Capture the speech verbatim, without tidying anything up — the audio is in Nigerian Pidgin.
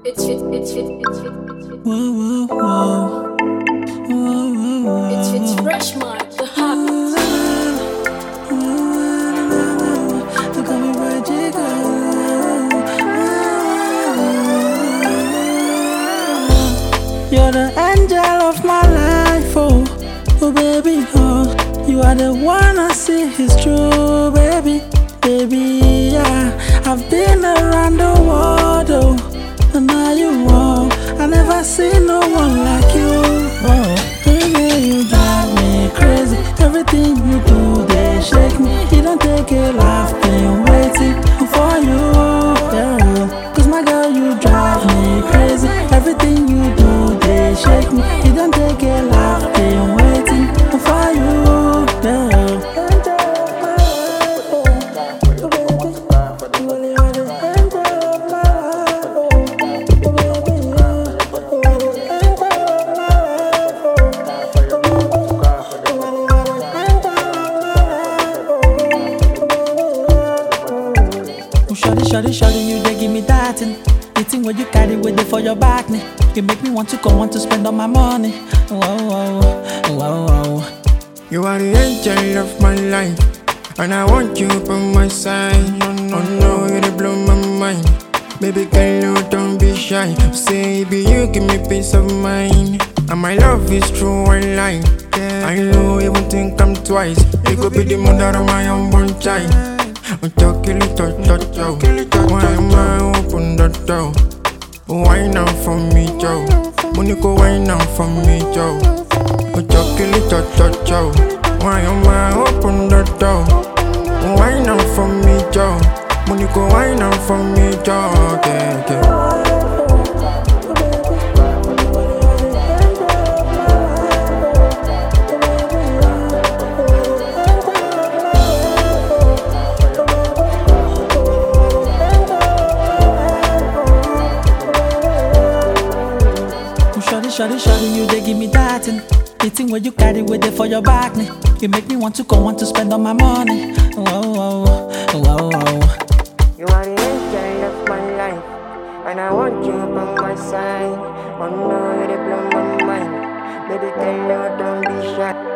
It's fit, it's fit, it's fit, it's fit. Whoa, whoa, whoa. Whoa, whoa, whoa. It's fit fresh mark, the habit. You call me Reggie, you're the angel of my life, oh, oh baby, oh. You are the one I see is true, baby, baby, yeah. I've been around the world, oh, and now you are. I never seen no one like you, oh. Baby, you drive me crazy. Everything you do, they shake me. You don't take it, I've been waiting for you, yeah. Cause my girl, you drive me crazy. Everything you do, they shake me. You don't take it, I've been waiting for you, yeah. Shawty, shawty, shawty, you they give me that and the thing where you carry with it for your back, me. You make me want to come, want to spend all my money. Whoa, whoa, whoa, whoa. You are the angel of my life, and I want you by my side. Oh no, you they blow my mind. Baby girl, you don't be shy. Say, be you give me peace of mind. And my love is true, I lie. I know you won't think I'm twice. You could be the mother of my unborn child. Oh, talk kill it, talk, talk, talk. Why am I open the door? Why now for me, Joe? Monica, why now for me, Joe? Oh, talk kill it, talk, talk, talk. Why am I open the door? Why now for me, Joe? Monica, why now for me, Joe? Yeah, yeah. Shawty, shawty, shawty, you they give me that and the thing where you carry with it for your back, me. You make me want to come, want to spend all my money. Whoa, whoa, whoa, whoa. You are the angel of my life, and I want you by my side. Oh no, you they blow my mind. Baby girl, you don't be shy.